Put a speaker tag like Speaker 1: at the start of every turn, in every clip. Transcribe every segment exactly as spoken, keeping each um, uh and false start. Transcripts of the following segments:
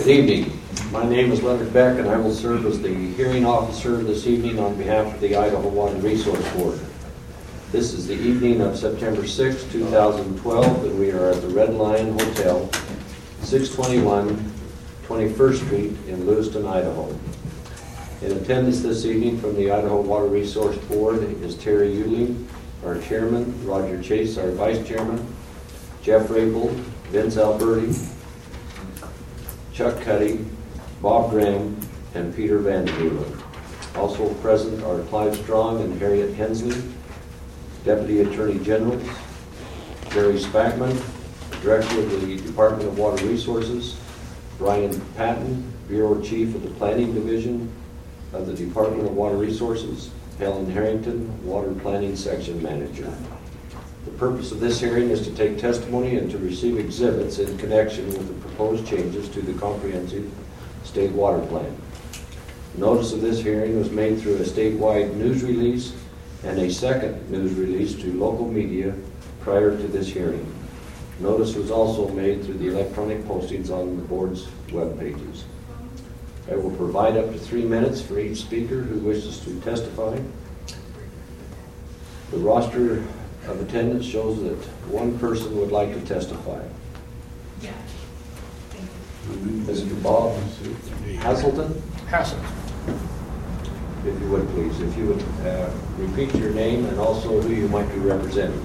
Speaker 1: evening. My name is Leonard Beck, and I will serve as the hearing officer this evening on behalf of the Idaho Water Resource Board. This is the evening of September sixth, two thousand twelve, and we are at the Red Lion Hotel, six twenty-one twenty-first Street in Lewiston, Idaho. In attendance this evening from the Idaho Water Resource Board is Terry Euling, our chairman, Roger Chase, our vice chairman, Jeff Rapel, Vince Alberti, Chuck Cuddy, Bob Graham, and Peter Van Halen. Also present are Clive Strong and Harriet Hensley, Deputy Attorney Generals, Jerry Spackman, Director of the Department of Water Resources, Brian Patton, Bureau Chief of the Planning Division of the Department of Water Resources, Helen Harrington, Water Planning Section Manager. The purpose of this hearing is to take testimony and to receive exhibits in connection with the proposed changes to the comprehensive state water plan. Notice of this hearing was made through a statewide news release and a second news release to local media prior to this hearing. Notice was also made through the electronic postings on the board's web pages. I will provide up to three minutes for each speaker who wishes to testify. The roster of attendance shows that one person would like to testify.
Speaker 2: Yeah.
Speaker 1: Mister Bob Hasselton?
Speaker 3: Hasselton.
Speaker 1: If you would, please. If you would uh, repeat your name and also who you might be representing.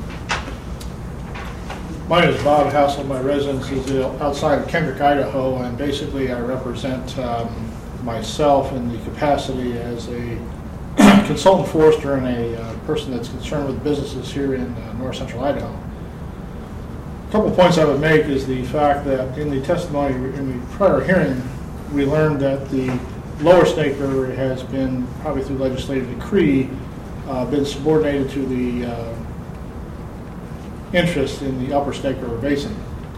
Speaker 3: My name is Bob Hassel. My residence is outside of Kendrick, Idaho, and basically I represent um, myself in the capacity as a consultant forester and a uh, person that's concerned with businesses here in uh, north central Idaho. A couple of points I would make is the fact that in the testimony in the prior hearing, we learned that the lower Snake River has been, probably through legislative decree, uh, been subordinated to the uh, interest in the upper Snake River Basin.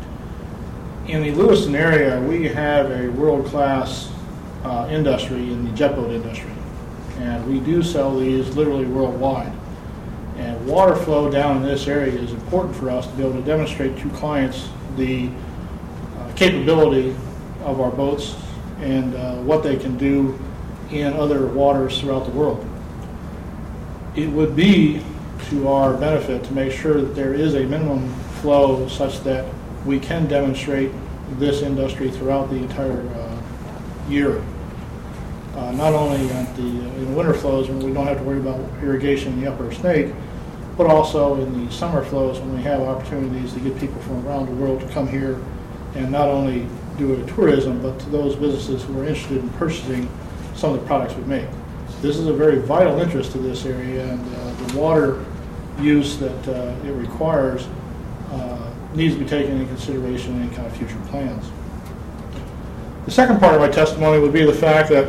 Speaker 3: In the Lewiston area, we have a world-class uh, industry in the jet boat industry. And we do sell these literally worldwide. And water flow down in this area is important for us to be able to demonstrate to clients the uh, capability of our boats and uh, what they can do in other waters throughout the world. It would be to our benefit to make sure that there is a minimum flow such that we can demonstrate this industry throughout the entire uh, year. Uh, not only at the uh, in winter flows when we don't have to worry about irrigation in the upper Snake, but also in the summer flows when we have opportunities to get people from around the world to come here and not only do it tourism, but to those businesses who are interested in purchasing some of the products we make. This is a very vital interest to this area, and uh, the water use that uh, it requires uh, needs to be taken into consideration in any kind of future plans. The second part of my testimony would be the fact that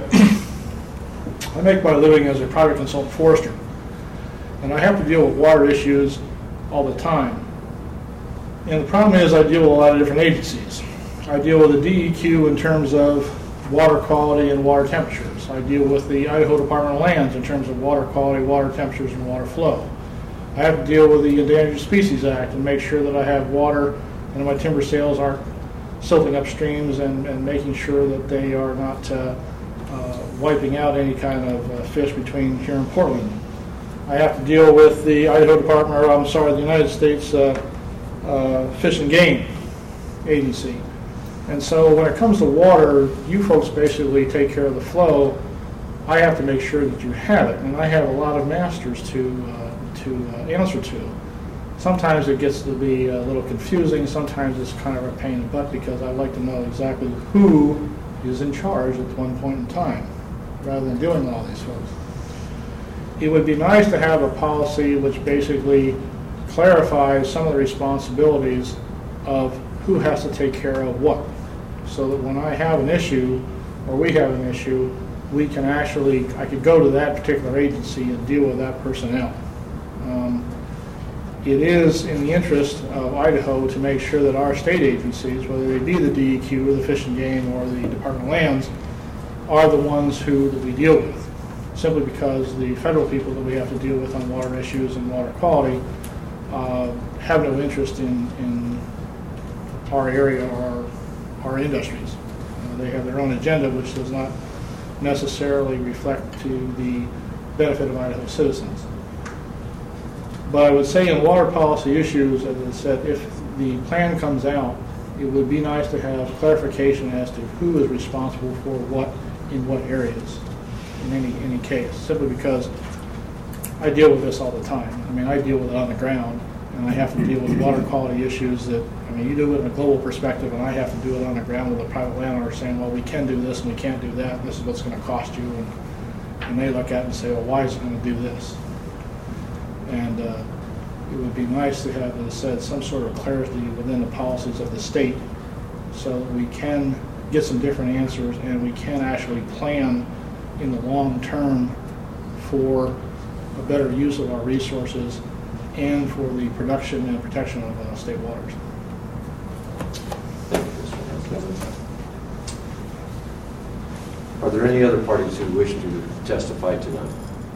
Speaker 3: I make my living as a private consultant forester, and I have to deal with water issues all the time. And the problem is I deal with a lot of different agencies. I deal with the D E Q in terms of water quality and water temperatures. I deal with the Idaho Department of Lands in terms of water quality, water temperatures, and water flow. I have to deal with the Endangered Species Act and make sure that I have water and my timber sales aren't silting up streams and, and making sure that they are not uh, uh, wiping out any kind of uh, fish between here and Portland. I have to deal with the Idaho Department, or I'm sorry, the United States uh, uh, Fish and Game Agency. And so when it comes to water, you folks basically take care of the flow. I have to make sure that you have it, and I have a lot of masters to, uh, to uh, answer to. Sometimes it gets to be a little confusing. Sometimes it's kind of a pain in the butt because I like to know exactly who is in charge at one point in time, rather than dealing with all these folks. It would be nice to have a policy which basically clarifies some of the responsibilities of who has to take care of what, so that when I have an issue or we have an issue, we can actually, I could go to that particular agency and deal with that personnel. Um, It is in the interest of Idaho to make sure that our state agencies, whether they be the D E Q or the Fish and Game or the Department of Lands, are the ones who that we deal with, simply because the federal people that we have to deal with on water issues and water quality uh, have no interest in, in our area or our industries. Uh, they have their own agenda, which does not necessarily reflect to the benefit of Idaho citizens. But I would say in water policy issues, as I said, if the plan comes out, it would be nice to have clarification as to who is responsible for what in what areas in any any case, simply because I deal with this all the time. I mean, I deal with it on the ground, and I have to deal with water quality issues that, I mean, you do it in a global perspective, and I have to do it on the ground with a private landowner saying, well, we can do this and we can't do that, and this is what's going to cost you. And, and they look at it and say, well, why is it going to do this? And uh, it would be nice to have, as I said, some sort of clarity within the policies of the state so that we can get some different answers and we can actually plan in the long term for a better use of our resources and for the production and protection of uh, state waters.
Speaker 1: Thank you, Mister Haskell. Are there any other parties who wish to testify tonight?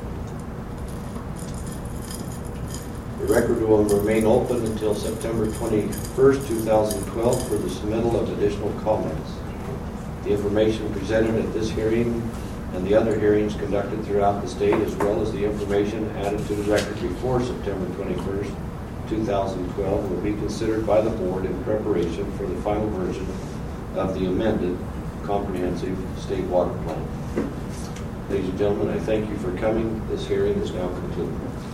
Speaker 1: The record will remain open until September twenty-first, two thousand twelve for the submittal of additional comments. The information presented at this hearing and the other hearings conducted throughout the state, as well as the information added to the record before September twenty-first, two thousand twelve, will be considered by the board in preparation for the final version of the amended comprehensive state water plan. Ladies and gentlemen, I thank you for coming. This hearing is now concluded.